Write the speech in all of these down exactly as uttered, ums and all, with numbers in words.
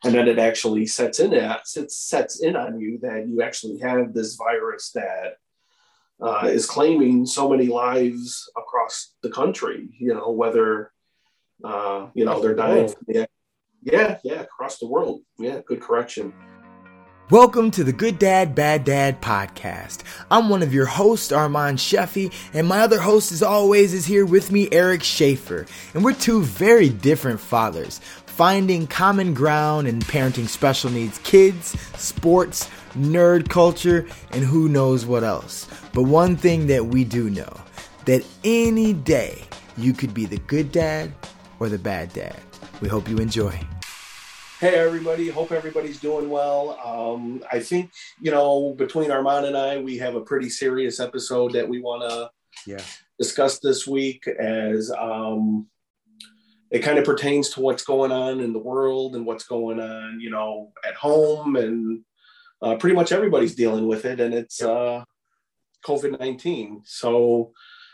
and then it actually sets in at sets sets in on you that you actually have this virus that uh, is claiming so many lives across the country. You know, whether uh, you know they're dying. From the, yeah, yeah, across the world. Yeah, good correction. Welcome to the Good Dad, Bad Dad podcast. I'm one of your hosts, Armand Sheffy, and my other host, as always, is here with me, Eric Schaefer. And we're two very different fathers, finding common ground in parenting special needs kids, sports, nerd culture, and who knows what else. But one thing that we do know, that any day you could be the good dad or the bad dad. We hope you enjoy. Hey, everybody. Hope everybody's doing well. Um, I think, you know, between Armand and I, we have a pretty serious episode that we want to yeah. discuss this week as um, it kind of pertains to what's going on in the world and what's going on, you know, at home. And uh, pretty much everybody's dealing with it. And it's uh, covid nineteen. So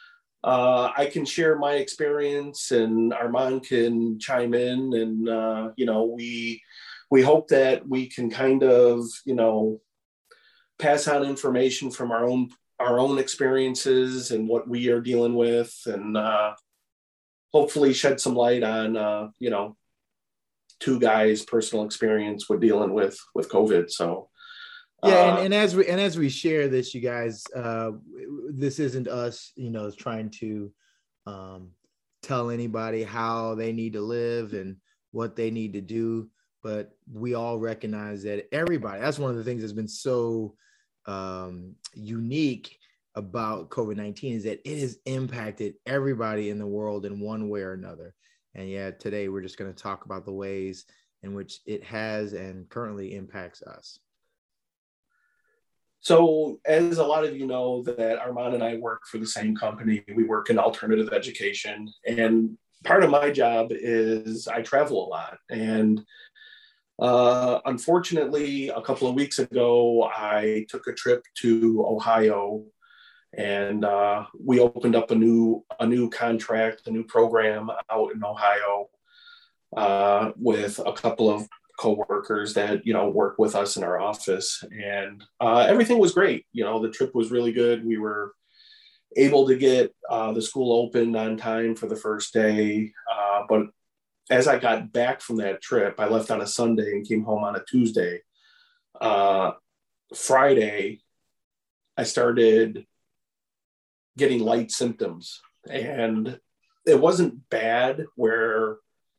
Uh, I can share my experience and Armand can chime in, and, uh, you know, we, we hope that we can kind of, you know, pass on information from our own, our own experiences and what we are dealing with, and, uh, hopefully shed some light on, uh, you know, two guys' personal experience with dealing with, with COVID. So, Yeah, and, and as we and as we share this, you guys, uh, this isn't us, you know, trying to um, tell anybody how they need to live and what they need to do, but we all recognize that everybody. That's one of the things that's been so um, unique about covid nineteen is that it has impacted everybody in the world in one way or another. And yeah, today we're just going to talk about the ways in which it has and currently impacts us. So as a lot of you know, that Armand and I work for the same company. We work in alternative education. And part of my job is I travel a lot. And uh, unfortunately, a couple of weeks ago, I took a trip to Ohio, and uh, we opened up a new a new contract, a new program out in Ohio uh, with a couple of co-workers that, you know, work with us in our office, and uh, everything was great. You know, the trip was really good. We were able to get uh, the school opened on time for the first day. Uh, but as I got back from that trip, I left on a Sunday and came home on a Tuesday. Uh, Friday, I started getting light symptoms, and it wasn't bad where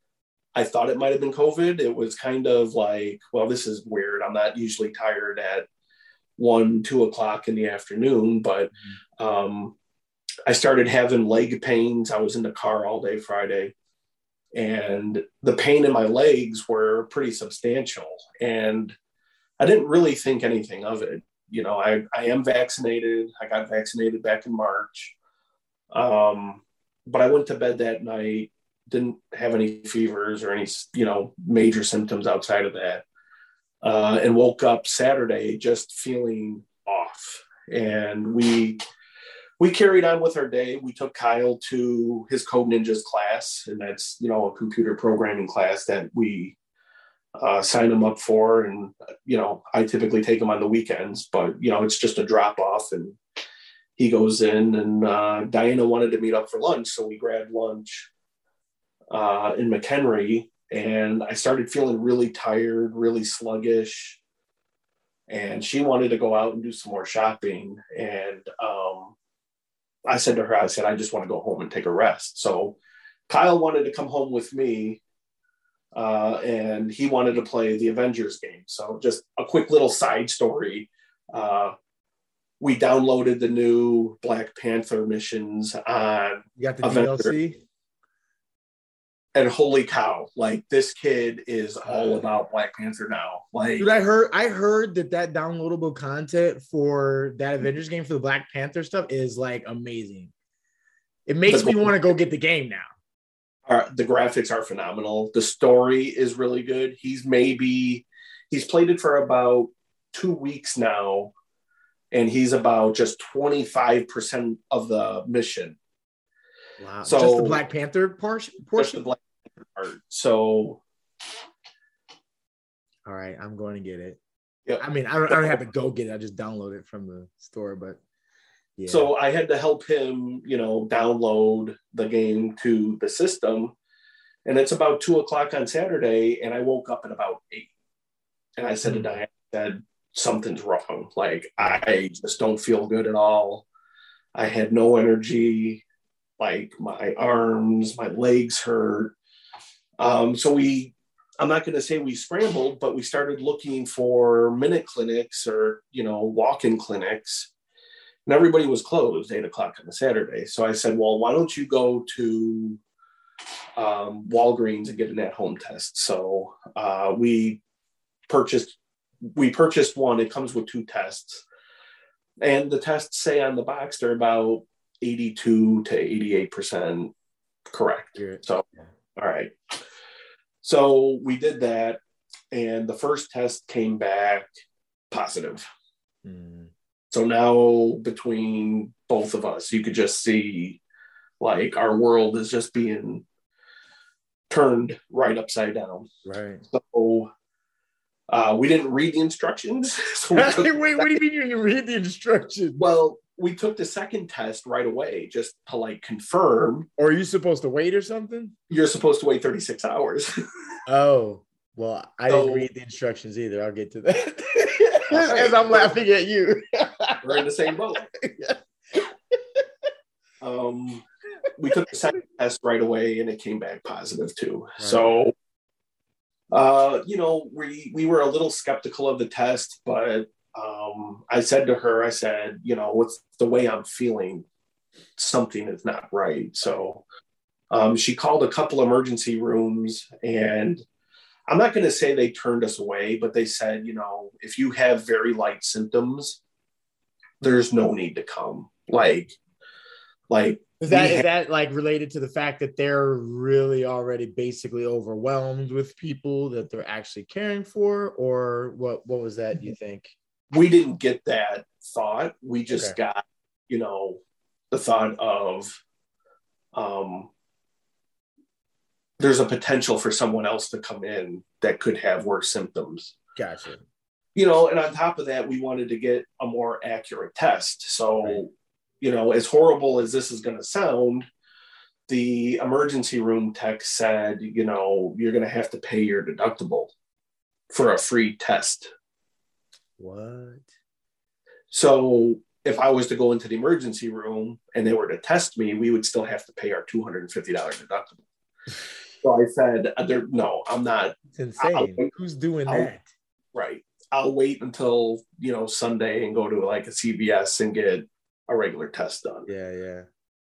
I thought it might have been COVID. It was kind of like, well, this is weird. I'm not usually tired at one, two o'clock in the afternoon, but um, I started having leg pains. I was in the car all day Friday, and the pain in my legs were pretty substantial. And I didn't really think anything of it. You know, I, I am vaccinated. I got vaccinated back in March. Um, but I went to bed that night, didn't have any fevers or any, you know, major symptoms outside of that. Uh, and woke up Saturday just feeling off. And we, we carried on with our day. We took Kyle to his Code Ninjas class, and that's, you know, a computer programming class that we uh, sign him up for. And, you know, I typically take him on the weekends, but, you know, it's just a drop off, and he goes in, and uh, Diana wanted to meet up for lunch. So we grabbed lunch Uh, in McHenry, and I started feeling really tired, really sluggish, and she wanted to go out and do some more shopping. And um, I said to her, I said, I just want to go home and take a rest. So Kyle wanted to come home with me, uh, and he wanted to play the Avengers game. So just a quick little side story. Uh, we downloaded the new Black Panther missions on You got the Avengers. D L C? And holy cow, like, this kid is all about Black Panther now. Like, Dude, I heard I heard that that downloadable content for that Avengers game for the Black Panther stuff is like amazing. It makes me want to go get the game now. Are, the graphics are phenomenal. The story is really good. He's maybe he's played it for about two weeks now, and he's about just twenty-five percent of the mission. Wow. So just the Black Panther portion? Just the Black Panther part. So All right, I'm going to get it. Yep. I mean, I don't, I don't have to go get it. I just download it from the store, but yeah. So I had to help him, you know, download the game to the system. And it's about two o'clock on Saturday, and I woke up at about eight. And I said mm-hmm. to Diane, I said, something's wrong. Like, I just don't feel good at all. I had no energy. Like, my arms, my legs hurt. Um, so we, I'm not going to say we scrambled, but we started looking for minute clinics or, you know, walk-in clinics. And everybody was closed eight o'clock on a Saturday. So I said, well, why don't you go to um, Walgreens and get an at-home test? So uh, we purchased, we purchased one. It comes with two tests. And the tests say on the box, they're about eighty-two to eighty-eight percent correct. So, all right. So we did that. And the first test came back positive. Mm. So now between both of us, you could just see like our world is just being turned right upside down. Right. So uh, we didn't read the instructions. So Wait, what do you mean you didn't read the instructions? Well, we took the second test right away just to like confirm. Or are you supposed to wait or something? You're supposed to wait thirty-six hours. Oh, well, I so, didn't read the instructions either. I'll get to that. As I'm laughing at you. We're in the same boat. um, we took the second test right away and it came back positive too. Right. So, uh, you know, we, we were a little skeptical of the test, but um, I said to her, I said, you know, what's the way I'm feeling? Something is not right. So um, she called a couple emergency rooms, and I'm not going to say they turned us away, but they said, you know, if you have very light symptoms, there's no need to come. Like, like is that is that like related to the fact that they're really already basically overwhelmed with people that they're actually caring for, or what? What was that? You think? We didn't get that thought. We just okay. got, you know, the thought of, um, there's a potential for someone else to come in that could have worse symptoms. Gotcha. You know, and on top of that, we wanted to get a more accurate test. So, right. you know, as horrible as this is going to sound, the emergency room tech said, you know, you're going to have to pay your deductible for a free test. What? So if I was to go into the emergency room and they were to test me, we would still have to pay our two hundred fifty dollars deductible. So I said, no, I'm not. It's insane. Who's doing I'll, that? Right. I'll wait until, you know, Sunday and go to like a C V S and get a regular test done. Yeah, yeah.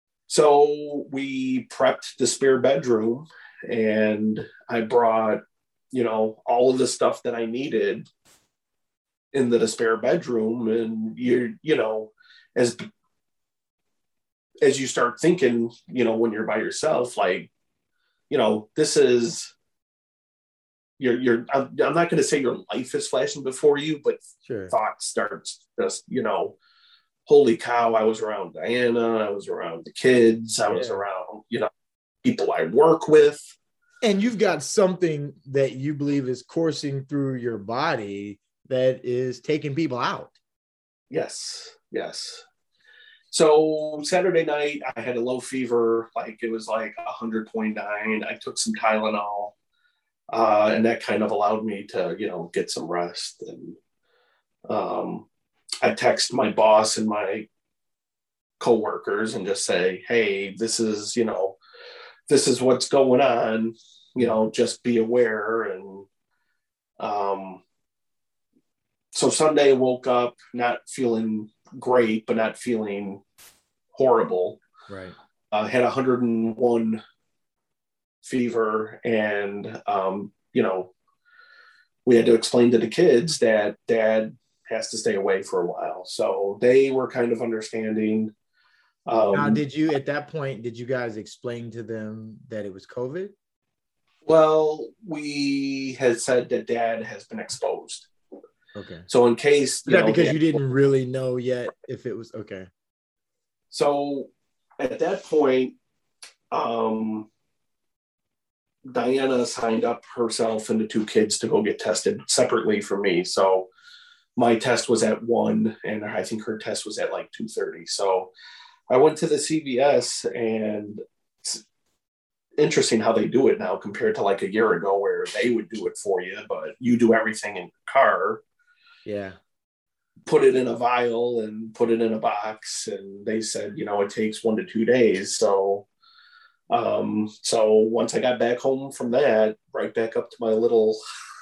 So we prepped the spare bedroom, and I brought, you know, all of the stuff that I needed into the spare bedroom. And you're, you know, as, as you start thinking, you know, when you're by yourself, like, you know, this is, you're, you're, I'm, I'm not going to say your life is flashing before you, but sure. Thought starts just, you know, holy cow, I was around Diana, I was around the kids, I was yeah. around, you know, people I work with. And you've got something that you believe is coursing through your body that is taking people out. Yes, yes. So Saturday night, I had a low fever, like it was like one hundred point nine. I took some Tylenol, uh, and that kind of allowed me to, you know, get some rest. And um, I text my boss and my coworkers and just say, hey, this is, you know, this is what's going on, you know, just be aware. And um, so Sunday I woke up not feeling great, but not feeling horrible. Right. I uh, had one hundred one fever, and um, you know, we had to explain to the kids that Dad has to stay away for a while. So they were kind of understanding. Um, now, did you at that point? Did you guys explain to them that it was COVID? Well, we had said that Dad has been exposed. Okay. So in case you that know, because Dad, you didn't really know yet if it was okay. So at that point, um, Diana signed up herself and the two kids to go get tested separately from me. So my test was at one, and I think her test was at like two thirty. So I went to the C V S, and it's interesting how they do it now compared to like a year ago where they would do it for you, but you do everything in your car. Yeah. Put it in a vial and put it in a box. And they said, you know, it takes one to two days. So Um, so once I got back home from that, right back up to my little,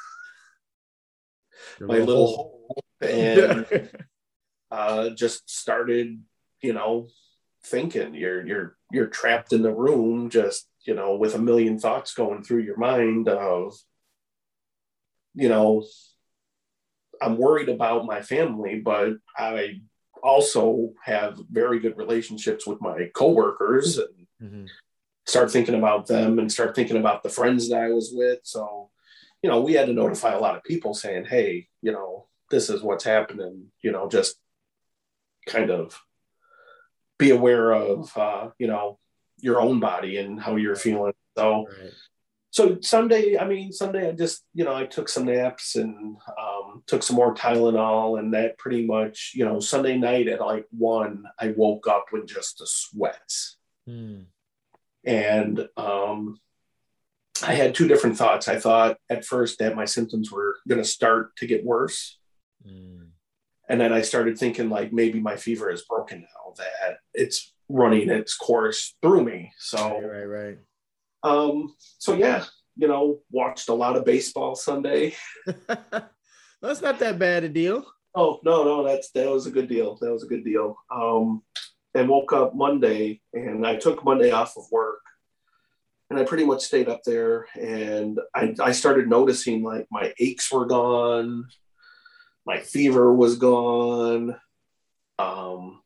Your my little little hole. hole, and uh, just started, you know, thinking. You're you're you're trapped in the room, just you know, with a million thoughts going through your mind of, you know, I'm worried about my family, but I also have very good relationships with my coworkers, and Mm-hmm. start thinking about them and start thinking about the friends that I was with. So, you know, we had to notify a lot of people saying, hey, you know, this is what's happening, you know, just kind of be aware of, uh, you know, your own body and how you're feeling. So, Right. so Sunday, I mean, Sunday, I just, you know, I took some naps and um, took some more Tylenol, and that pretty much, you know, Sunday night at like one, I woke up with just the sweats. Mm. And um, I had two different thoughts. I thought at first that my symptoms were going to start to get worse. Mm. And then I started thinking like maybe my fever is broken now, that it's running its course through me. So, Right, right, right. um, so yeah, you know, watched a lot of baseball Sunday. That's not that bad a deal. Oh, no, no, that's, that was a good deal. That was a good deal. Um, and woke up Monday, and I took Monday off of work. And I pretty much stayed up there, and I, I started noticing like my aches were gone. My fever was gone. Um,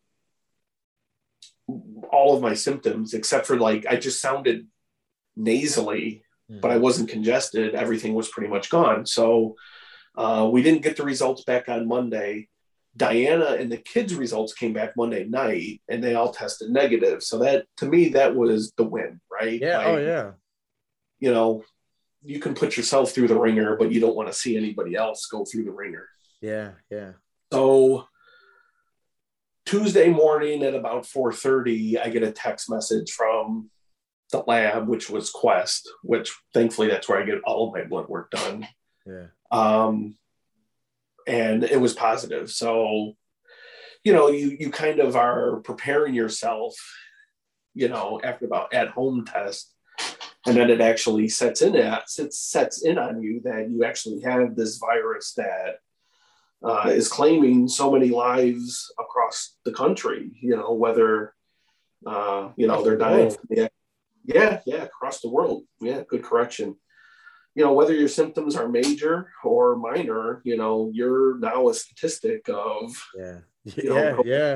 all of my symptoms, except for like, I just sounded nasally, Mm. but I wasn't congested. Everything was pretty much gone. So uh, we didn't get the results back on Monday. Diana and the kids' results came back Monday night, and they all tested negative. So that, to me, that was the win, right? Yeah. Like, Oh, yeah. you know, you can put yourself through the ringer, but you don't want to see anybody else go through the ringer. Yeah. Yeah. So Tuesday morning at about four thirty, I get a text message from the lab, which was Quest, which thankfully that's where I get all of my blood work done. Yeah. Um, and it was positive. So, you know, you, you kind of are preparing yourself, you know, after about at home test. And then it actually sets in at it sets in on you that you actually have this virus that uh, is claiming so many lives across the country. You know, whether uh, you know Across they're the dying world. from the yeah yeah across the world. Yeah, good correction. You know, whether your symptoms are major or minor, you know, you're now a statistic of Yeah. you know. Yeah. Yeah.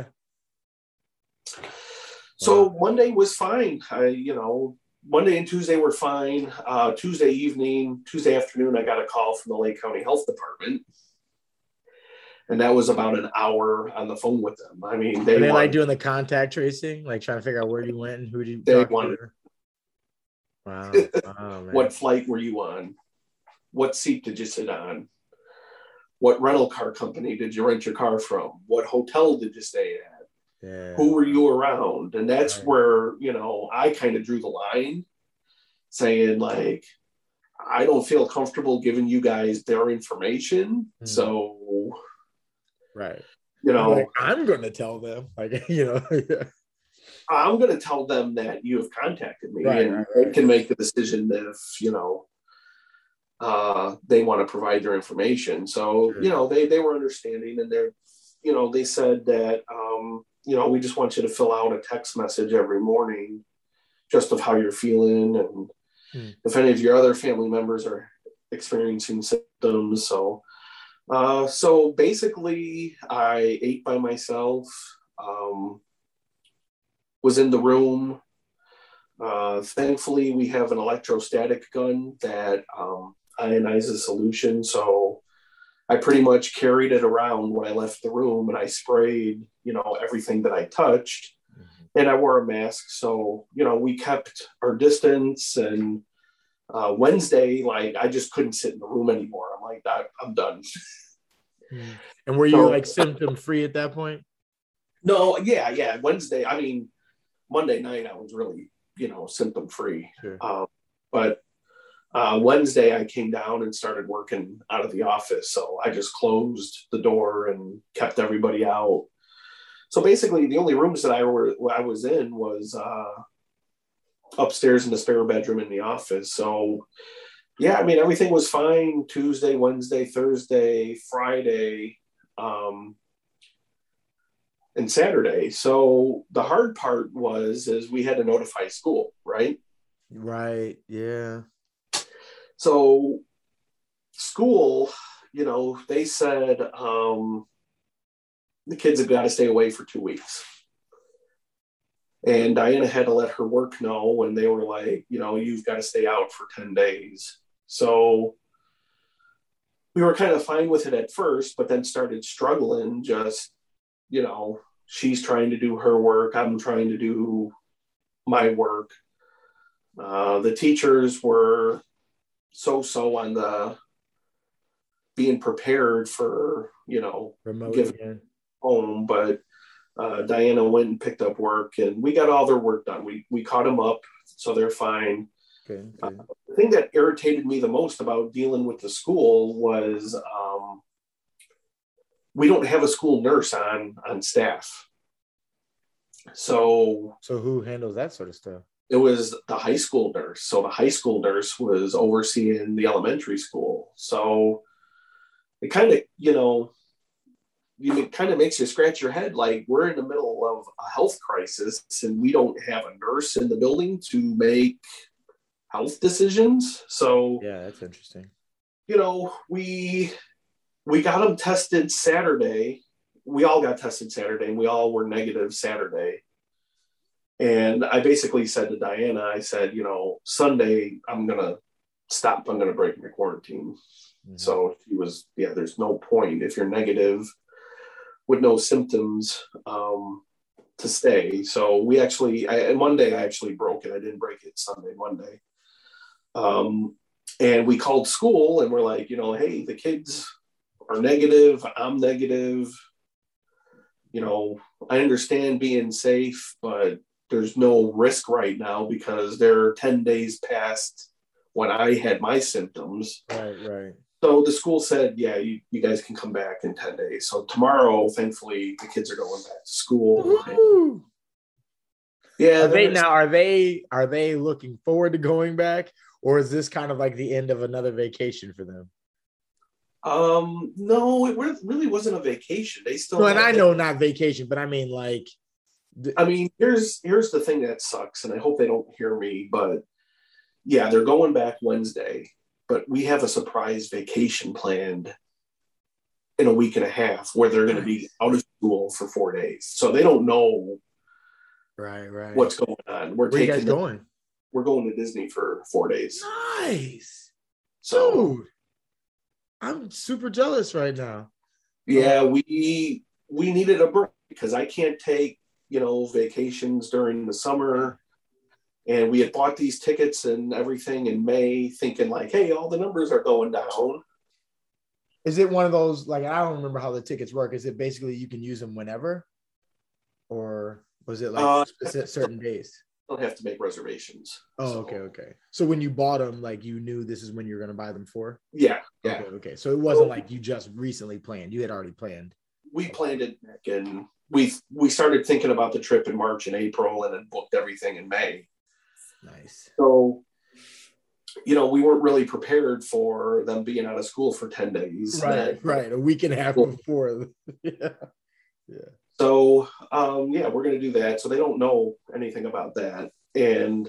So Wow. Monday was fine. I you know. Monday and Tuesday were fine. Uh, Tuesday evening, Tuesday afternoon, I got a call from the Lake County Health Department, and that was about an hour on the phone with them. I mean, they Are they like wanted, doing the contact tracing, like trying to figure out where you went and who did you they talk wanted, to? Wow. Wow, man. what flight were you on? What seat did you sit on? What rental car company did you rent your car from? What hotel did you stay at? Yeah. Who were you around? And that's Right. where, you know, I kind of drew the line, saying like, I don't feel comfortable giving you guys their information. Mm. So, Right. you You're like, know, I'm gonna tell them. Like, you know, yeah. I'm going to tell them that you have contacted me, Right, and right, they right. can make the decision if, you know, uh, they want to provide their information. So, Sure. you know, they, they were understanding, and they're, you know, they said that, um, you know, we just want you to fill out a text message every morning just of how you're feeling, and Hmm. if any of your other family members are experiencing symptoms. So, uh, so basically, I ate by myself, um, was in the room. Uh, thankfully, we have an electrostatic gun that um, ionizes solution. So I pretty much carried it around when I left the room, and I sprayed, you know, everything that I touched. Mhm. And I wore a mask. So, you know, we kept our distance, and Uh, Wednesday, like I just couldn't sit in the room anymore. I'm like, I, I'm done. And were you so, like symptom free at that point? No, yeah, yeah. Wednesday, I mean, Monday night, I was really, you know, symptom free. Sure. Um, but uh, Wednesday, I came down and started working out of the office. So I just closed the door and kept everybody out. So basically, the only rooms that I were I was in was uh, upstairs in the spare bedroom in the office. So yeah, I mean, everything was fine. Tuesday, Wednesday, Thursday, Friday. Um, and Saturday. So the hard part was is we had to notify school, right? Right. Yeah. So school, you know, they said um, the kids have got to stay away for two weeks. And Diana had to let her work know, and they were like, you know, you've got to stay out for ten days. So we were kind of fine with it at first, but then started struggling just, you know, she's trying to do her work. I'm trying to do my work. Uh, the teachers were so-so on the being prepared for, you know, remote giving again home. But uh, Diana went and picked up work, and we got all their work done. We we caught them up, so they're fine. Good, Uh, good. the thing that irritated me the most about dealing with the school was um, we don't have a school nurse on on staff. So So who handles that sort of stuff? it was the high school nurse. So the high school nurse was overseeing the elementary school. So it kind of, you know, you, it kind of makes you scratch your head. Like, we're in the middle of a health crisis and we don't have a nurse in the building to make health decisions. So, yeah, that's interesting. You know, we we got them tested Saturday. We all got tested Saturday and we all were negative Saturday. And I basically said to Diana, I said, you know, Sunday, I'm going to stop. I'm going to break my quarantine. Mm-hmm. So she was, yeah, there's no point if you're negative with no symptoms um, to stay. So we actually, I, Monday, I actually broke it. I didn't break it Sunday, Monday. Um, and we called school and we're like, you know, hey, the kids are negative. I'm negative. You know, I understand being safe, but there's no risk right now because they're ten days past when I had my symptoms. Right, right. So the school said, yeah, you, you guys can come back in ten days. So tomorrow, thankfully, the kids are going back to school. Woo-hoo! Yeah. Are they now, are they, are they looking forward to going back, or is this kind of like the end of another vacation for them? Um, no, it really wasn't a vacation. They still, no, and I know not vacation, but I mean, like, I mean, here's here's the thing that sucks, and I hope they don't hear me, but yeah, they're going back Wednesday, but we have a surprise vacation planned in a week and a half where they're going to be out of school for four days. So they don't know right, right. what's going on. We're Where taking you guys them, going? We're going to Disney for four days. Nice. So dude, I'm super jealous right now. Yeah, um, we we needed a break because I can't take, you know, vacations during the summer. And we had bought these tickets and everything in May thinking like, hey, all the numbers are going down. Is it one of those, like, I don't remember how the tickets work. Is it basically you can use them whenever? Or was it like uh, specific, certain days? Don't have to make reservations. Oh, so. okay, okay. So when you bought them, like, you knew this is when you're going to buy them for? Yeah, yeah. Okay, okay. So it wasn't like you just recently planned. You had already planned. We planned it back in, we we started thinking about the trip in March and April and then booked everything in May. Nice. So, you know, we weren't really prepared for them being out of school for ten days. Right, then, right. A week and a half before. yeah. Yeah. So, um, yeah, we're going to do that. So they don't know anything about that. And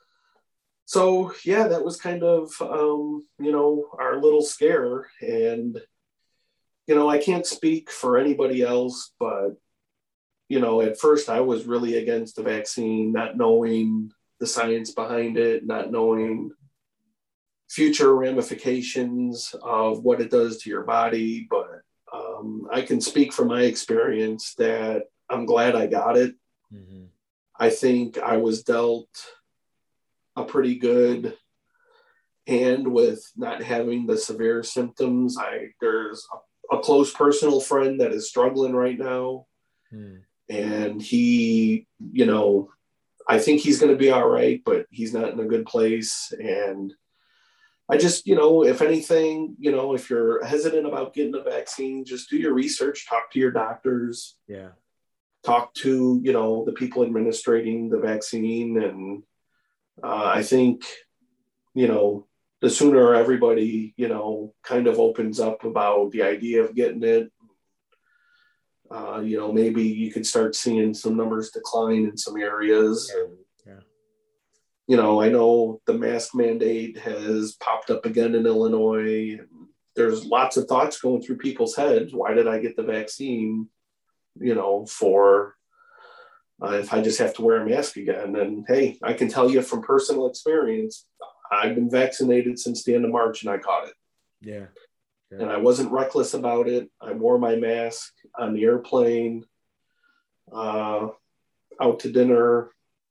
so, yeah, that was kind of, um, you know, our little scare. And, you know, I can't speak for anybody else, but, you know, at first I was really against the vaccine, not knowing the science behind it, not knowing future ramifications of what it does to your body. But um, I can speak from my experience that I'm glad I got it. Mm-hmm. I think I was dealt a pretty good hand with not having the severe symptoms. I there's a, a close personal friend that is struggling right now, hmm. and he, you know, I think he's going to be all right, but he's not in a good place. And I just, you know, if anything, you know, if you're hesitant about getting a vaccine, just do your research, talk to your doctors. Yeah. Talk to, you know, the people administrating the vaccine. And uh, I think, you know, the sooner everybody, you know, kind of opens up about the idea of getting it, uh, you know, maybe you could start seeing some numbers decline in some areas. Yeah. And, yeah. you know, I know the mask mandate has popped up again in Illinois. And there's lots of thoughts going through people's heads. Why did I get the vaccine? You know, for uh, if I just have to wear a mask again. And hey, I can tell you from personal experience, I've been vaccinated since the end of March and I caught it. Yeah. yeah. And I wasn't reckless about it. I wore my mask on the airplane, uh, out to dinner,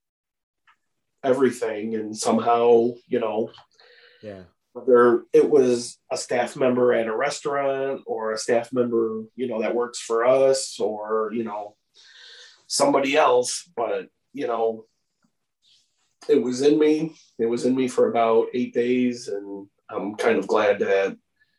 everything. And somehow, you know, yeah. whether it was a staff member at a restaurant or a staff member, you know, that works for us, or, you know, somebody else, but, you know, it was in me. It was in me for about eight days. And I'm kind of glad that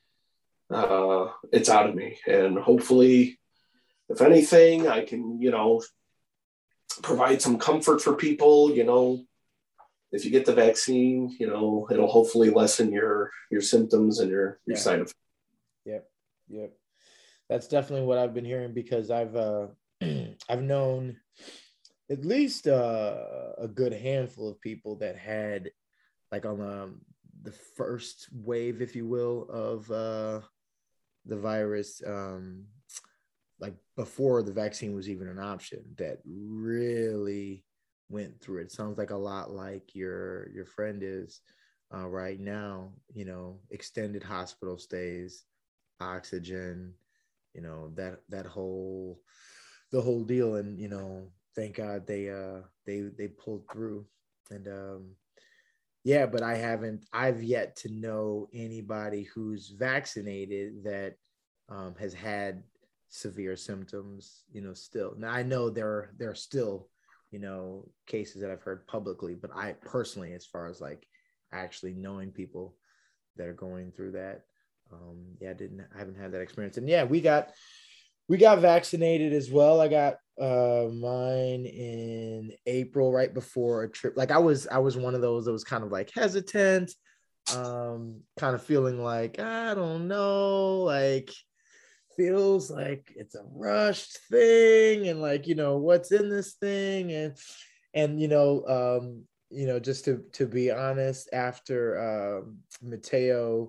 uh, it's out of me. And hopefully, if anything, I can, you know, provide some comfort for people. You know, if you get the vaccine, you know, it'll hopefully lessen your your symptoms and your, your yeah. side effects. Yep. Yep. That's definitely what I've been hearing, because I've uh, I've known at least uh, a good handful of people that had, like, on the the first wave, if you will, of uh, the virus, um, like before the vaccine was even an option, that really went through it. Sounds like a lot like your your friend is uh, right now. You know, extended hospital stays, oxygen, you know, that that whole the whole deal. And, you know, thank God they uh they they pulled through. And um yeah, but I haven't I've yet to know anybody who's vaccinated that um has had severe symptoms, you know, still. Now I know there there are still, you know, cases that I've heard publicly, but I personally, as far as like actually knowing people that are going through that, um yeah, I didn't I haven't had that experience. And yeah, we got we got vaccinated as well. I got uh mine in April, right before a trip. Like I was I was one of those that was kind of like hesitant, um kind of feeling like, I don't know, like feels like it's a rushed thing, and like, you know, what's in this thing. and and you know um you know just to to be honest, after um Mateo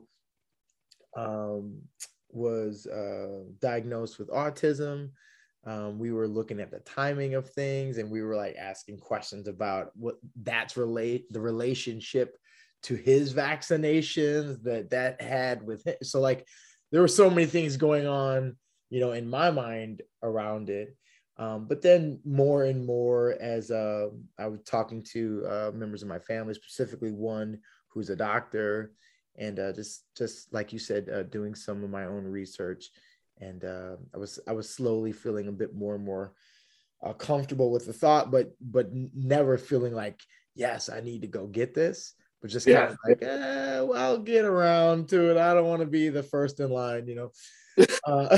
um was uh diagnosed with autism, um we were looking at the timing of things, and we were like asking questions about what that's relate the relationship to his vaccinations that that had with him. So like there were so many things going on, you know, in my mind around it. Um, but then more and more, as uh, I was talking to uh, members of my family, specifically one who's a doctor, and uh, just just like you said, uh, doing some of my own research, and uh, I was I was slowly feeling a bit more and more uh, comfortable with the thought, but but never feeling like, yes, I need to go get this. But just kind yeah. of like, eh, well, I'll get around to it. I don't want to be the first in line, you know. Uh,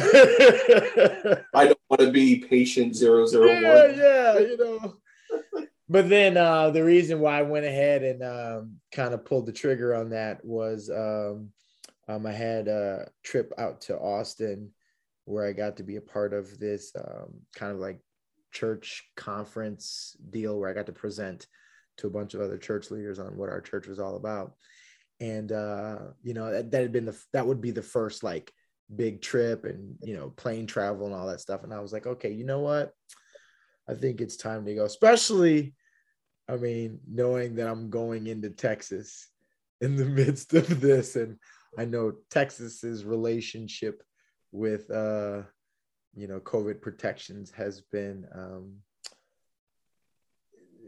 I don't want to be patient zero zero one. Yeah, yeah, you know. But then uh, the reason why I went ahead and um, kind of pulled the trigger on that was um, um, I had a trip out to Austin where I got to be a part of this um, kind of like church conference deal where I got to present to a bunch of other church leaders on what our church was all about. And, uh, you know, that, that had been the, that would be the first like big trip, and, you know, plane travel and all that stuff. And I was like, okay, you know what? I think it's time to go, especially, I mean, knowing that I'm going into Texas in the midst of this. And I know Texas's relationship with, uh, you know, COVID protections has been, um,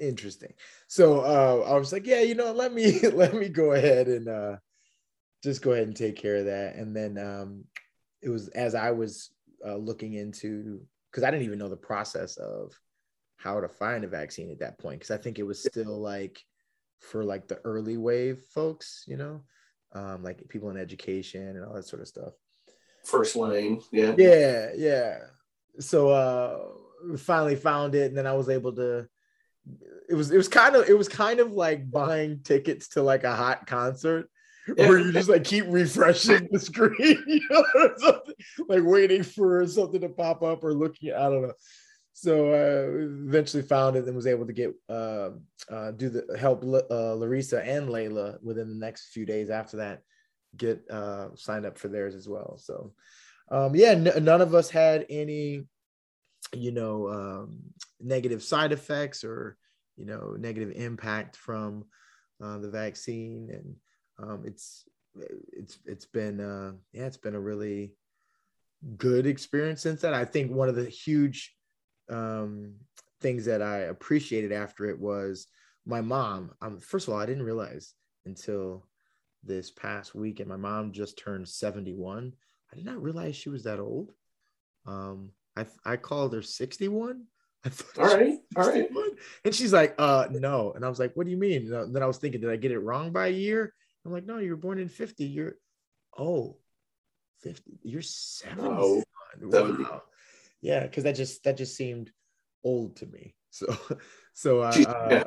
interesting. So uh, I was like, yeah, you know, let me let me go ahead and uh, just go ahead and take care of that. And then um, it was as I was uh, looking into, because I didn't even know the process of how to find a vaccine at that point, because I think it was still like for like the early wave folks, you know, um, like people in education and all that sort of stuff. First line, yeah. Yeah, yeah. So uh we finally found it, and then I was able to it was it was kind of it was kind of like buying tickets to like a hot concert yeah. where you just like keep refreshing the screen, you know, or something, like waiting for something to pop up or looking, I don't know. So uh eventually found it and was able to get uh, uh do the help uh, Larissa and Layla within the next few days after that get uh signed up for theirs as well. So um yeah, n- none of us had any, you know, um negative side effects or, you know, negative impact from uh, the vaccine. And um it's it's it's been uh yeah it's been a really good experience since that. I think one of the huge um things that I appreciated after it was my mom. Um first of all, I didn't realize until this past weekend, my mom just turned seventy-one. I did not realize she was that old. um I I called her sixty-one. I all right, all right. And she's like, uh, no. And I was like, what do you mean? And then I was thinking, did I get it wrong by a year? I'm like, no, you were born in fifty. You're, oh, fifty. You're seventy-one. Oh, seventy. Wow. Yeah, because that just that just seemed old to me. So, so uh, uh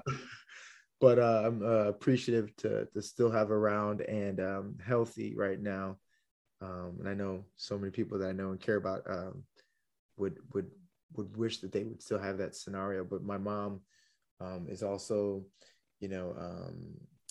but uh, I'm uh, appreciative to to still have around and um, healthy right now. Um, and I know so many people that I know and care about um, would would would wish that they would still have that scenario. But my mom um, is also, you know, um,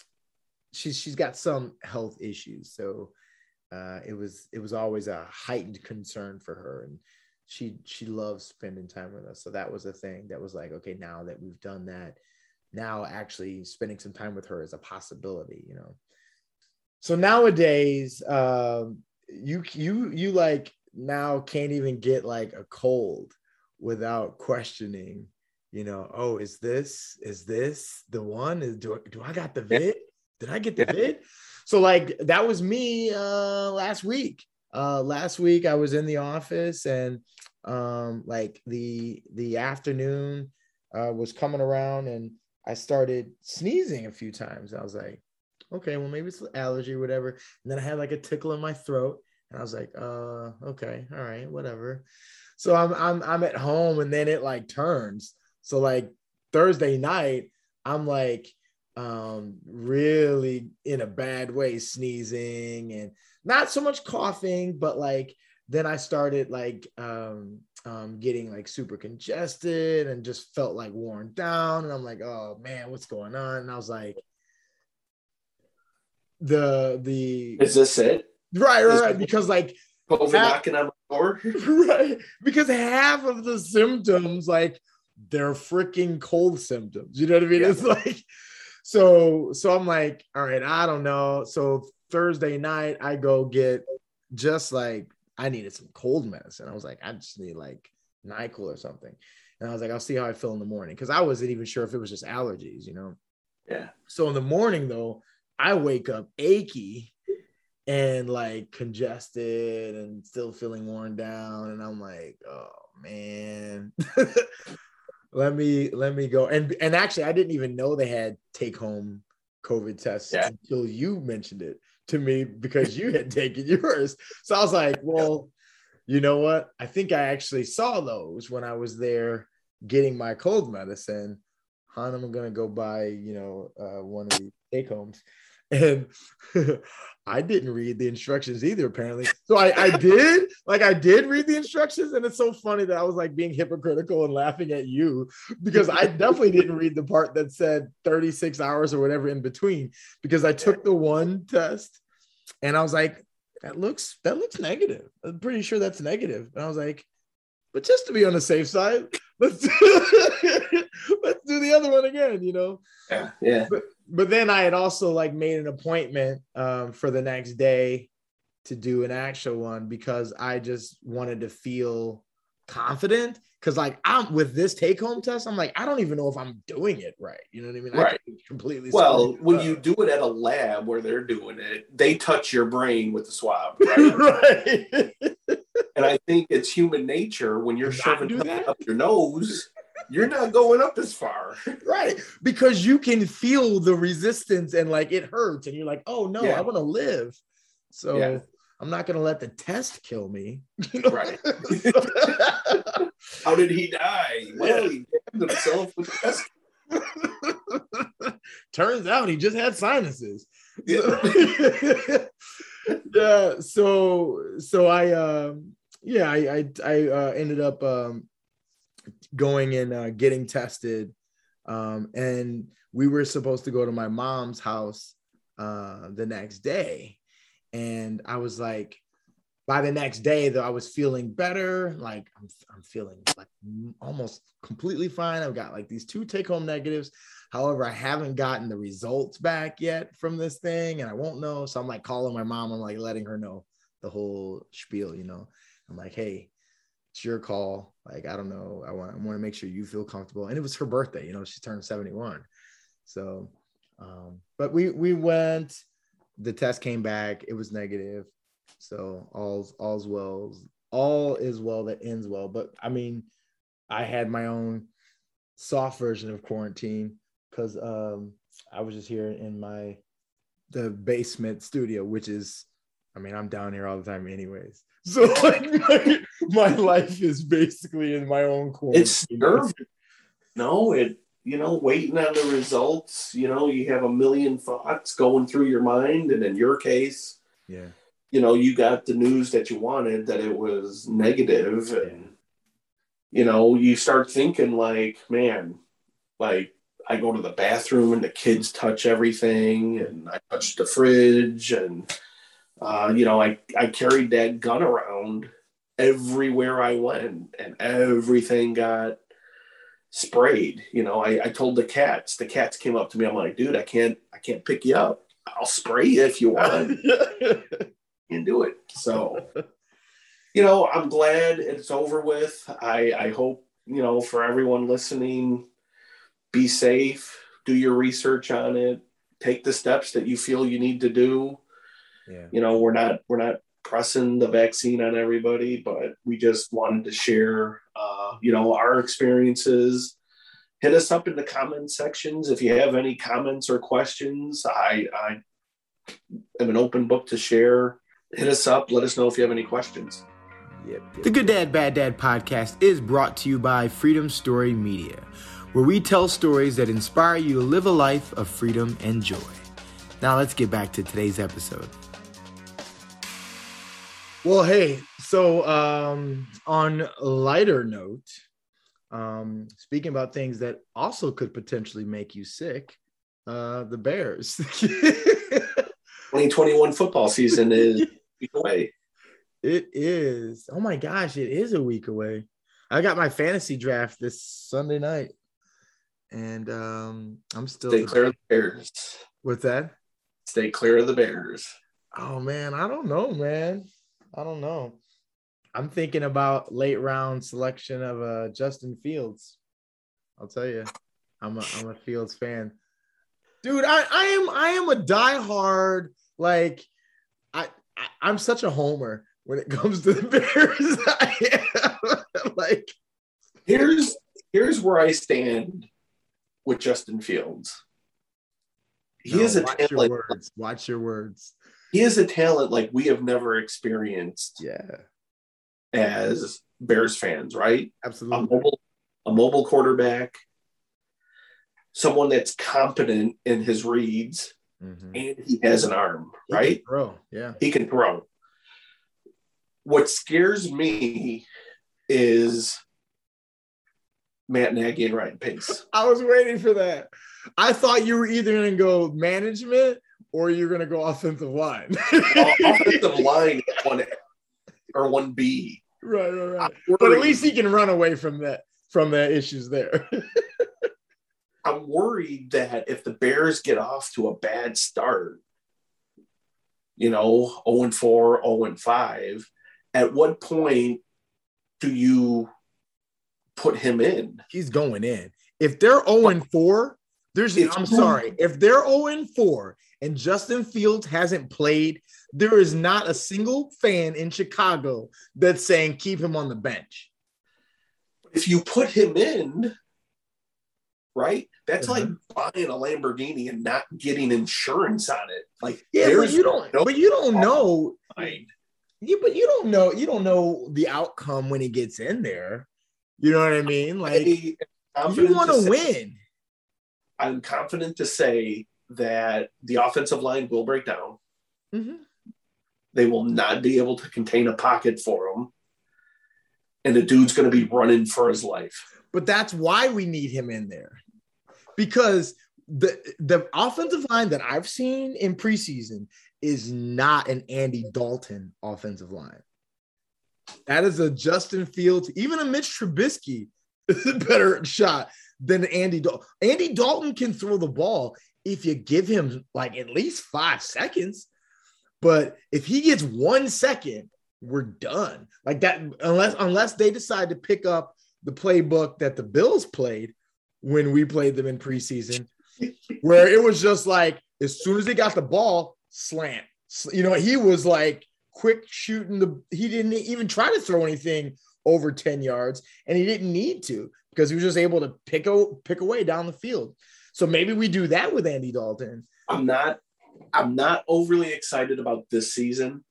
she's she's got some health issues, so uh, it was it was always a heightened concern for her, and she she loves spending time with us. So that was a thing that was like, okay, now that we've done that, now actually spending some time with her is a possibility, you know. So nowadays, um, you you you like now can't even get like a cold without questioning, you know, oh, is this is this the one? Is do, do I got the vid? Did I get the vid? So like that was me uh last week. Uh last week I was in the office, and um like the the afternoon uh was coming around, and I started sneezing a few times. I was like, okay, well, maybe it's allergy or whatever. And then I had like a tickle in my throat, and I was like, uh, okay, all right, whatever. So I'm I'm I'm at home, and then it like turns. So like Thursday night, I'm like um really in a bad way, sneezing and not so much coughing, but like then I started like um um getting like super congested and just felt like worn down, and I'm like, oh man, what's going on? And I was like, the the is this it? Right, right, right. Because like COVID knocking on the door. Right. Because half of the symptoms, like they're freaking cold symptoms. You know what I mean? Yeah. It's like so so I'm like, all right, I don't know. So Thursday night I go get just like I needed some cold medicine. I was like, I just need like NyQuil or something. And I was like, I'll see how I feel in the morning. Because I wasn't even sure if it was just allergies, you know? Yeah. So in the morning though, I wake up achy and like congested and still feeling worn down. And I'm like, oh man, let me, let me go. And, and actually I didn't even know they had take home COVID tests yeah. until you mentioned it to me, because you had taken yours. So I was like, well, you know what? I think I actually saw those when I was there getting my cold medicine. Han, I'm going to go buy, you know, uh, one of these take homes. And I didn't read the instructions either, apparently. So I, I did, like I did read the instructions. And it's so funny that I was like being hypocritical and laughing at you, because I definitely didn't read the part that said thirty-six hours or whatever in between, because I took the one test and I was like, that looks, that looks negative. I'm pretty sure that's negative. And I was like, but just to be on the safe side, let's do, let's do the other one again, you know? Yeah. Yeah. But, but then I had also like made an appointment um, for the next day to do an actual one, because I just wanted to feel confident. Because like I'm with this take-home test, I'm like, I don't even know if I'm doing it right. You know what I mean? Right. I can completely. Well, when you do it at a lab where they're doing it, they touch your brain with the swab, right? Right. And I think it's human nature when you're To not shoving do something that? up your nose, you're not going up as far. Right. Because you can feel the resistance and like it hurts and you're like, oh no, Yeah. I want to live. So Yeah. I'm not going to let the test kill me. You know? Right. How did he die? Well, he damned himself with the test. Turns out he just had sinuses. Yeah. Yeah. So, so I, um, yeah, I, I, I uh, ended up um, going and uh, getting tested. Um, and we were supposed to go to my mom's house uh, the next day. And I was like, by the next day, though, I was feeling better. Like I'm, I'm feeling like almost completely fine. I've got like these two take-home negatives. However, I haven't gotten the results back yet from this thing, and I won't know. So I'm like calling my mom. I'm like letting her know the whole spiel. You know, I'm like, hey, it's your call. Like I don't know. I want, I want to make sure you feel comfortable. And it was her birthday. You know, she turned seventy-one. So, um, but we we went. The test came back. It was negative. So all's all's well, all is well that ends well. But I mean, I had my own soft version of quarantine because um, I was just here in my the basement studio, which is, I mean, I'm down here all the time, anyways. So like my, my life is basically in my own quarantine. It's nerve. No, it. You know, waiting on the results. You know, you have a million thoughts going through your mind, and in your case, yeah. You know, you got the news that you wanted, that it was negative, and you know, you start thinking like, man, like I go to the bathroom and the kids touch everything, and I touch the fridge, and uh, you know, I I carried that gun around everywhere I went, and everything got sprayed. You know, I, I told the cats. The cats came up to me. I'm like, dude, I can't I can't pick you up. I'll spray you if you want. And do it. So, you know, I'm glad it's over with. I, I hope, you know, for everyone listening, be safe, do your research on it, take the steps that you feel you need to do. Yeah. You know, we're not, we're not pressing the vaccine on everybody, but we just wanted to share, uh, you know, our experiences. Hit us up in the comment sections. If you have any comments or questions, I, I am an open book to share. Hit us up. Let us know if you have any questions. Yep, yep. The Good Dad, Bad Dad podcast is brought to you by Freedom Story Media, where we tell stories that inspire you to live a life of freedom and joy. Now let's get back to today's episode. Well, hey, so um, on a lighter note, um, speaking about things that also could potentially make you sick, uh, the Bears. twenty twenty-one football season is a week away. It is. Oh my gosh, it is a week away. I got my fantasy draft this Sunday night, and um, I'm still stay clear of the Bears. What's that? Stay clear of the Bears. Oh man, I don't know, man. I don't know. I'm thinking about late round selection of uh, Justin Fields. I'll tell you, I'm a I'm a Fields fan, dude. I I am I am a diehard. Like, I, I I'm such a homer when it comes to the Bears. I am. Like, here's here's where I stand with Justin Fields. He no, is a watch talent. your words. Watch your words. He is a talent like we have never experienced. Yeah. As Bears fans, right? Absolutely. A mobile, a mobile quarterback, someone that's competent in his reads. Mm-hmm. And he has an arm, he right? Can throw, yeah. He can throw. What scares me is Matt Nagy and Ryan Pace. I was waiting for that. I thought you were either going to go management or you're going to go offensive line. Offensive line one or one B. Right, right, right. But at least he can run away from that, from the issues there. I'm worried that if the Bears get off to a bad start, you know, oh and four, oh and five, at what point do you put him in. He's going in. If they're oh and four, there's If I'm you- sorry. If they're oh and four and Justin Fields hasn't played, there is not a single fan in Chicago that's saying keep him on the bench. If you put him in, right? That's Uh-huh. like buying a Lamborghini and not getting insurance on it. Like, Yeah, but there's you don't no but you don't know. mind. You but you don't know you don't know the outcome when he gets in there. You know what I mean? Like I- I'm you confident want to to say- win. I'm confident to say that the offensive line will break down. Mm-hmm. They will not be able to contain a pocket for him. And the dude's going to be running for his life. But that's why we need him in there. Because the the offensive line that I've seen in preseason is not an Andy Dalton offensive line. That is a Justin Fields, even a Mitch Trubisky is a better shot than Andy Dalton. Andy Dalton can throw the ball if you give him like at least five seconds. But if he gets one second, we're done. Like that, unless unless they decide to pick up the playbook that the Bills played when we played them in preseason, where it was just like as soon as they got the ball, slant. You know, he was like quick shooting the. He didn't even try to throw anything over ten yards, and he didn't need to because he was just able to pick a, pick away down the field. So maybe we do that with Andy Dalton. I'm not I'm not overly excited about this season.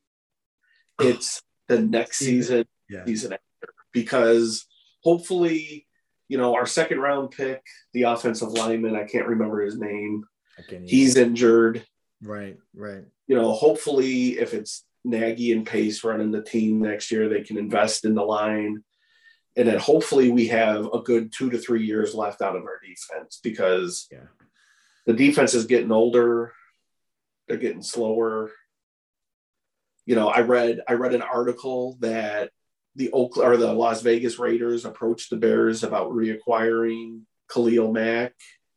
It's the next season, Yeah. season after, because hopefully, you know, our second round pick, the offensive lineman, I can't remember his name. He's injured. Right, right. You know, hopefully if it's Nagy and Pace running the team next year, they can invest in the line. And then hopefully we have a good two to three years left out of our defense, because Yeah. the defense is getting older. They're getting slower. You know, I read I read an article that the Oakland or the Las Vegas Raiders approached the Bears about reacquiring Khalil Mack.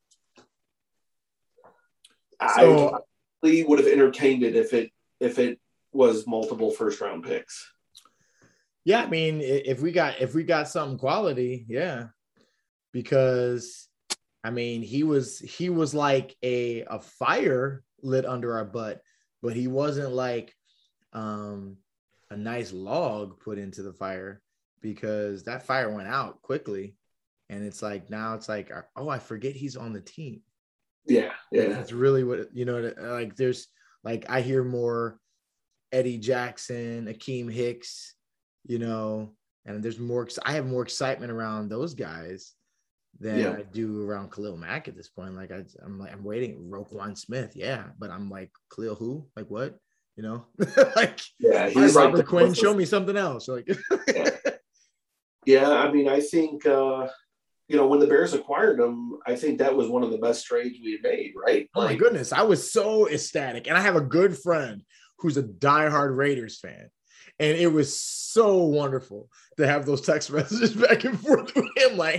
So- I probably would have entertained it if it if it was multiple first round picks. Yeah, I mean, i- if we got if we got something quality, yeah, because I mean, he was he was like a a fire lit under our butt, but he wasn't like um a nice log put into the fire, because that fire went out quickly, and it's like now it's like, oh, I forget he's on the team. Yeah, yeah. That's really what, you know, like there's like, I hear more Eddie Jackson, Akeem Hicks, you know, and there's more, I have more excitement around those guys than Yeah. I do around Khalil Mack at this point. Like I, I'm like, I'm waiting. Roquan Smith. Yeah. But I'm like, Khalil who? Like what? You know, like, Yeah, he's he's like Robert the- Quinn, show me something else. Like, Yeah, I mean, I think uh, you know, when the Bears acquired him, I think that was one of the best trades we had made, right? oh my Like, goodness, I was so ecstatic. And I have a good friend who's a diehard Raiders fan. And it was so wonderful to have those text messages back and forth with him. Like,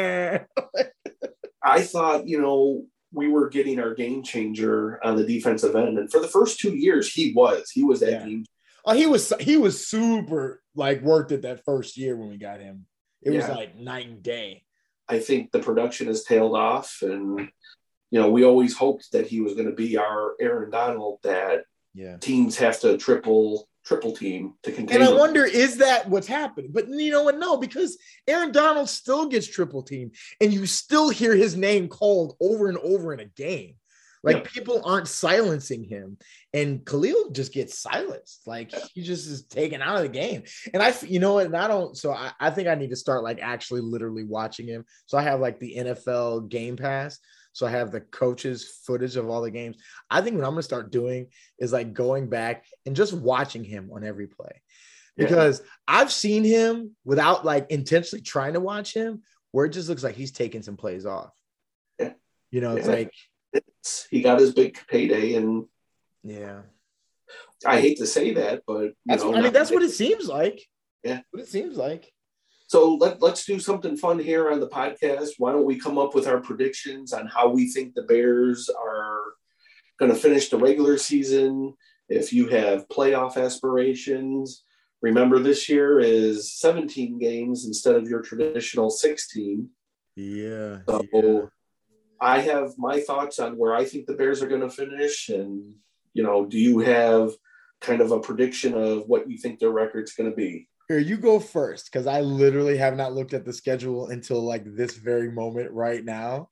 I thought, you know, we were getting our game changer on the defensive end. And for the first two years, he was. He was that Yeah. game. oh, he was he was super like worked it that first year when we got him. It was Yeah. like night and day. I think the production has tailed off. And, you know, we always hoped that he was going to be our Aaron Donald, that Yeah. teams have to triple triple team to contain And I him. wonder, is that what's happening? But you know what? No, because Aaron Donald still gets triple team, and you still hear his name called over and over in a game. Like, Yeah. people aren't silencing him, and Khalil just gets silenced. Like, he just is taken out of the game. And I, you know what? And I don't. So I, I think I need to start like actually literally watching him. So I have like the N F L Game Pass. So I have the coaches' footage of all the games. I think what I'm going to start doing is like going back and just watching him on every play, Yeah. because I've seen him without like intentionally trying to watch him, where it just looks like he's taking some plays off. Yeah. You know, it's Yeah. like, It's, he got his big payday, and yeah, I hate to say that, but you that's know, what, I mean, not- that's what it seems like. Yeah. What it seems like. So let, let's do something fun here on the podcast. Why don't we come up with our predictions on how we think the Bears are going to finish the regular season? If you have playoff aspirations, Remember, this year is seventeen games instead of your traditional sixteen. Yeah. So yeah. I have my thoughts on where I think the Bears are going to finish. And, you know, do you have kind of a prediction of what you think their record's going to be? Here, you go first, because I literally have not looked at the schedule until like this very moment right now.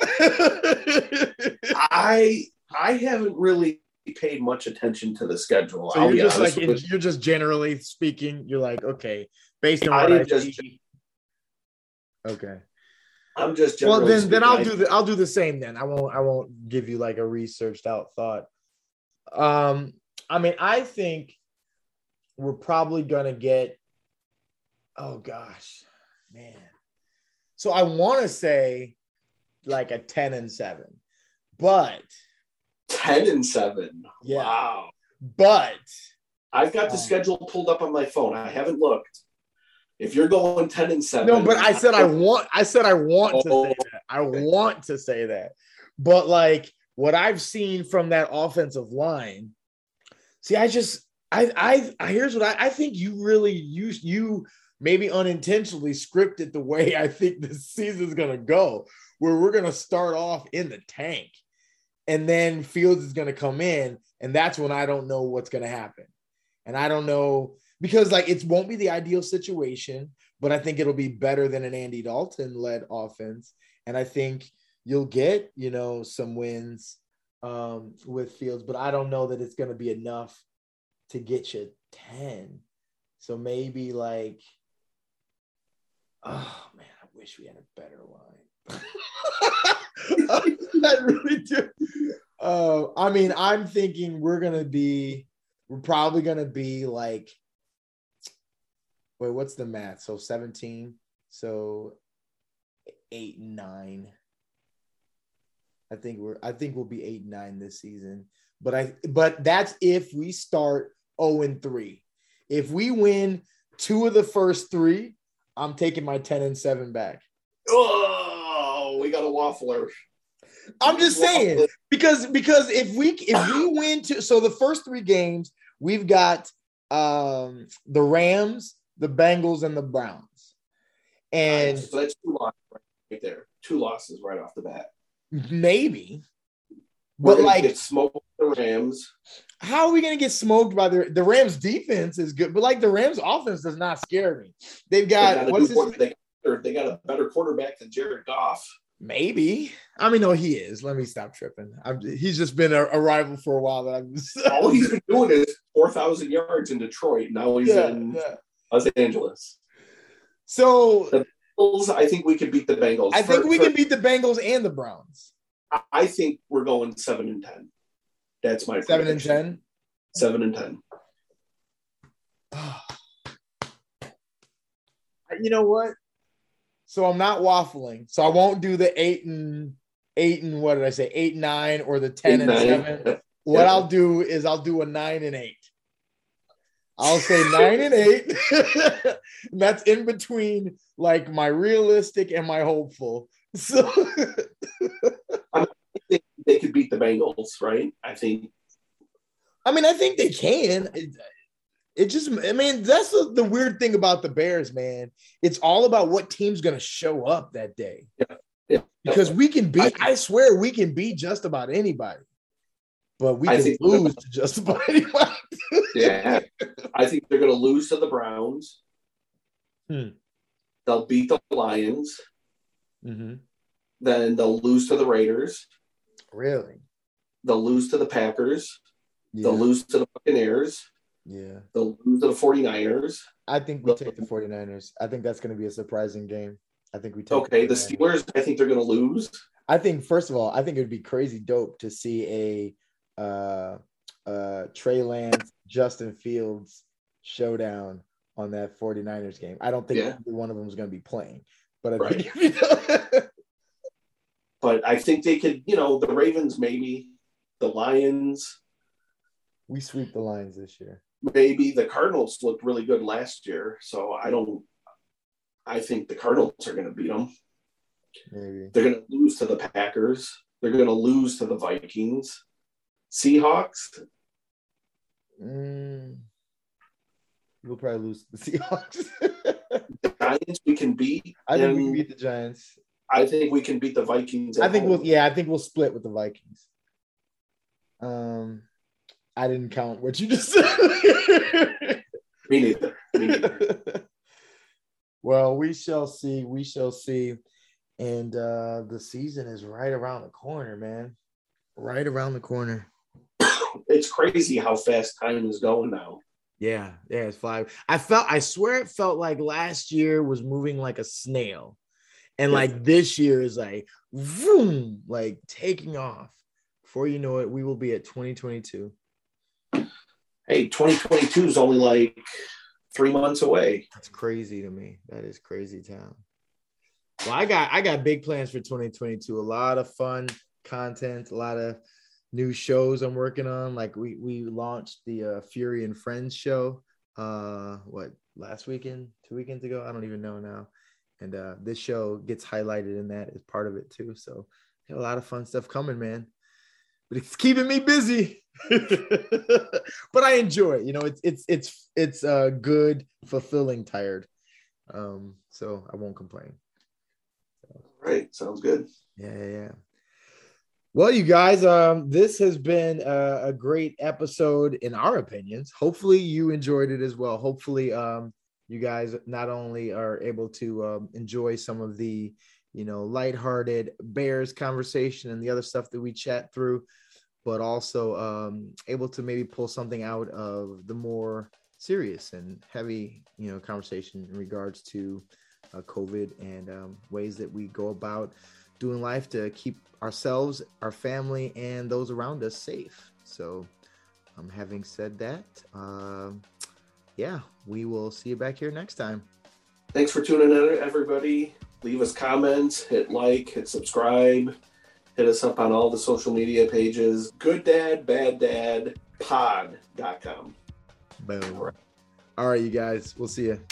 I I haven't really paid much attention to the schedule. So I'll you're just like, with, you're just generally speaking, you're like, okay, based on what I, I just, see. Okay. I'm just well then speaking, then I'll I, do the I'll do the same then. I won't I won't give you like a researched out thought. Um, I mean, I think we're probably gonna get, oh gosh, man. So I want to say like a ten and seven, but ten and seven. Yeah. Wow. But I've got the um, schedule pulled up on my phone. I haven't looked. If you're going ten and seven. No, but I said I want I said I want oh, to say that. I okay. want to say that. But like what I've seen from that offensive line, see, I just I I, I here's what I, I think you really you you maybe unintentionally scripted the way I think this season's gonna go, where we're gonna start off in the tank. And then Fields is gonna come in, and that's when I don't know what's gonna happen. And I don't know. Because, like, it won't be the ideal situation, but I think it'll be better than an Andy Dalton-led offense. And I think you'll get, you know, some wins um, with Fields, but I don't know that it's going to be enough to get you ten. So maybe, like, oh, man, I wish we had a better line. I really do. Uh, I mean, I'm thinking we're going to be – we're probably going to be, like – wait, what's the math? So seventeen, so eight and nine. I think we're. I think we'll be eight and nine this season. But I. But that's if we start zero and three. If we win two of the first three, I'm taking my ten and seven back. Oh, we got a waffler. I'm just saying because because if we if we win two, so the first three games we've got um, the Rams, the Bengals, and the Browns. And right, so that's two losses right there. Two losses right off the bat. Maybe. We're but like get smoked by the Rams. How are we gonna get smoked by the the Rams defense is good, but like the Rams offense does not scare me. They've got, they got what's his they, they got a better quarterback than Jared Goff. Maybe. I mean, no, he is. Let me stop tripping. I'm, he's just been a, a rival for a while. That I'm just... All he's been doing is four thousand yards in Detroit. Now he's yeah, in yeah. Los Angeles. So the Bengals, I think we could beat the Bengals. I for, think we for, can beat the Bengals and the Browns. I think we're going seven and ten. That's my seven prediction. and ten. Seven and ten. You know what? So I'm not waffling. So I won't do the eight and eight and what did I say? Eight and nine or the ten eight, and nine. seven. Yeah. What I'll do is I'll do a nine and eight. I'll say nine and eight. And that's in between like my realistic and my hopeful. So I think they could beat the Bengals, right? I think. I mean, I think they can. It, it just, I mean, that's the, the weird thing about the Bears, man. It's all about what team's going to show up that day. Yeah. Yeah. Because we can beat, I, I swear we can beat just about anybody. But we can lose to just about anybody. Yeah. I think they're going to lose to the Browns. Hmm. They'll beat the Lions. Mm-hmm. Then they'll lose to the Raiders. Really? They'll lose to the Packers. Yeah. They'll lose to the Buccaneers. Yeah. They'll lose to the 49ers. I think we take the 49ers. I think that's going to be a surprising game. I think we take Okay, the, the Steelers, I think they're going to lose. I think, first of all, I think it would be crazy dope to see a uh, uh, Trey Lance, Justin Fields showdown on that 49ers game. I don't think yeah. either one of them is going to be playing. But I right. think, you know, but I think they could, you know, the Ravens maybe, the Lions. We sweep the Lions this year. Maybe the Cardinals looked really good last year, so I don't. I think the Cardinals are going to beat them. Maybe they're going to lose to the Packers. They're going to lose to the Vikings. Seahawks. Mm. We'll probably lose the Seahawks. Giants we can beat. I think we can beat the Giants. I think we can beat the Vikings. I think home. we'll yeah, I think we'll split with the Vikings. Um I didn't count what you just said. Me neither. Me neither. Well, we shall see. We shall see. And uh the season is right around the corner, man. Right around the corner. It's crazy how fast time is going now. Yeah, yeah, it's flying. I felt, I swear it felt like last year was moving like a snail. And like this year is like, vroom, like taking off. Before you know it, we will be at twenty twenty-two. Hey, twenty twenty-two is only like three months away. That's crazy to me. That is crazy town. Well, I got, I got big plans for twenty twenty-two. A lot of fun content, a lot of new shows I'm working on. Like we we launched the uh, Fury and Friends show. Uh, what last weekend, two weekends ago? I don't even know now. And uh, this show gets highlighted in that as part of it too. So got a lot of fun stuff coming, man. But it's keeping me busy. But I enjoy it. You know, it's it's it's it's uh good, fulfilling, tired. Um, so I won't complain. So, right, sounds good. Yeah, yeah, yeah. Well, you guys, um, this has been a, a great episode in our opinions. Hopefully you enjoyed it as well. Hopefully um, you guys not only are able to um, enjoy some of the, you know, lighthearted Bears conversation and the other stuff that we chat through, but also um, able to maybe pull something out of the more serious and heavy, you know, conversation in regards to uh, COVID and um, ways that we go about doing life to keep ourselves, our family, and those around us safe. So um, having said that, uh, yeah, we will see you back here next time. Thanks for tuning in, everybody. Leave us comments, hit like, hit subscribe, hit us up on all the social media pages. Good Dad, Bad Dad, pod dot com. Boom. All right, you guys, we'll see you.